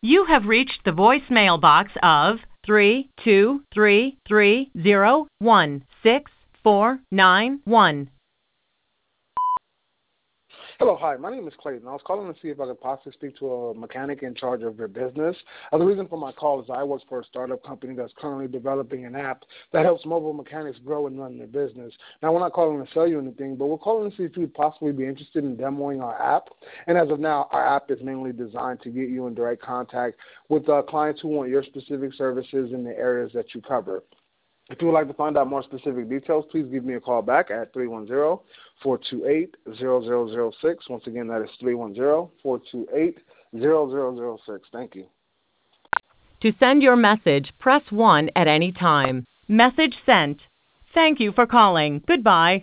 You have reached the voicemail box of 32330164991. Hello, hi. My name is Clayton. I was calling to see if I could possibly speak to a mechanic in charge of your business. The reason for my call is I work for a startup company that's currently developing an app that helps mobile mechanics grow and run their business. Now, we're not calling to sell you anything, but we're calling to see if you'd possibly be interested in demoing our app. And as of now, our app is mainly designed to get you in direct contact with clients who want your specific services in the areas that you cover. If you would like to find out more specific details, please give me a call back at 310-428-0006. Once again, that is 310-428-0006. Thank you. To send your message, press 1 at any time. Message sent. Thank you for calling. Goodbye.